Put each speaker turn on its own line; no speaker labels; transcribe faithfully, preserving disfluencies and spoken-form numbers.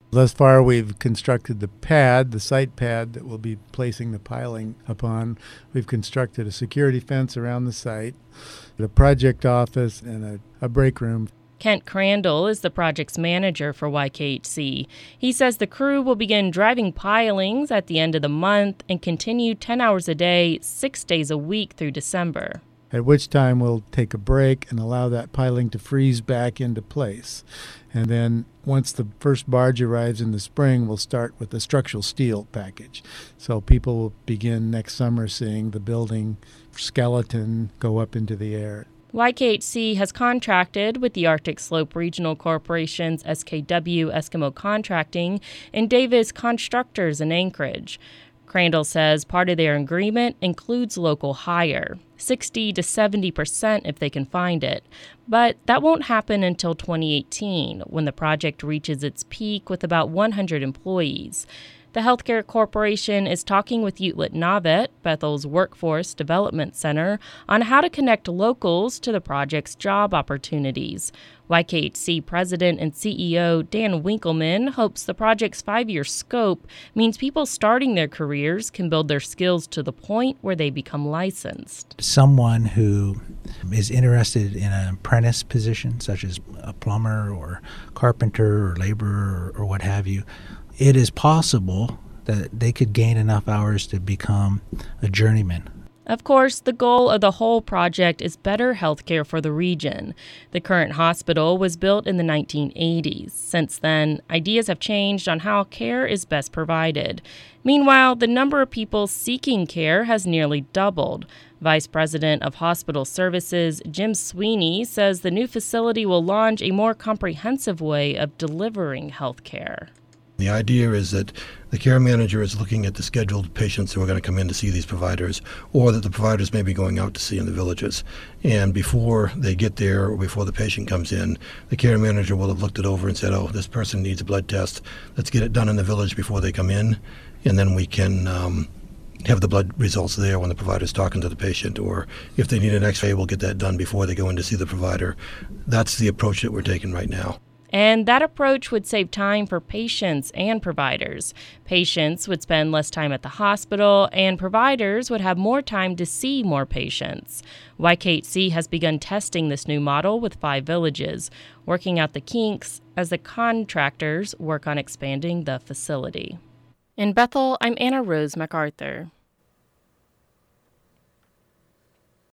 Thus far, we've constructed the pad, the site pad that we'll be placing the piling upon. We've constructed a security fence around the site, a project office, and a, a break room.
Kent Crandall is the project's manager for Y K H C. He says the crew will begin driving pilings at the end of the month and continue ten hours a day, six days a week through December.
At which time we'll take a break and allow that piling to freeze back into place. And then once the first barge arrives in the spring, we'll start with the structural steel package. So people will begin next summer seeing the building skeleton go up into the air.
Y K H C has contracted with the Arctic Slope Regional Corporation's S K W Eskimo Contracting and Davis Constructors in Anchorage. Crandall says part of their agreement includes local hire, sixty to seventy percent if they can find it. But that won't happen until twenty eighteen, when the project reaches its peak with about one hundred employees. The Healthcare Corporation is talking with Uhtlet-Navet, Bethel's Workforce Development Center, on how to connect locals to the project's job opportunities. Y K H C President and C E O Dan Winkleman hopes the project's five-year scope means people starting their careers can build their skills to the point where they become licensed.
Someone who is interested in an apprentice position, such as a plumber or carpenter or laborer or, or what have you, it is possible that they could gain enough hours to become a journeyman.
Of course, the goal of the whole project is better health care for the region. The current hospital was built in the nineteen eighties. Since then, ideas have changed on how care is best provided. Meanwhile, the number of people seeking care has nearly doubled. Vice President of Hospital Services Jim Sweeney says the new facility will launch a more comprehensive way of delivering health care.
The idea is that the care manager is looking at the scheduled patients who are going to come in to see these providers, or that the providers may be going out to see in the villages. And before they get there, or before the patient comes in, the care manager will have looked it over and said, oh, this person needs a blood test. Let's get it done in the village before they come in, and then we can um, have the blood results there when the provider's talking to the patient. Or if they need an x-ray, we'll get that done before they go in to see the provider. That's the approach that we're taking right now.
And that approach would save time for patients and providers. Patients would spend less time at the hospital, and providers would have more time to see more patients. Y K H C has begun testing this new model with five villages, working out the kinks as the contractors work on expanding the facility. In Bethel, I'm Anna Rose MacArthur.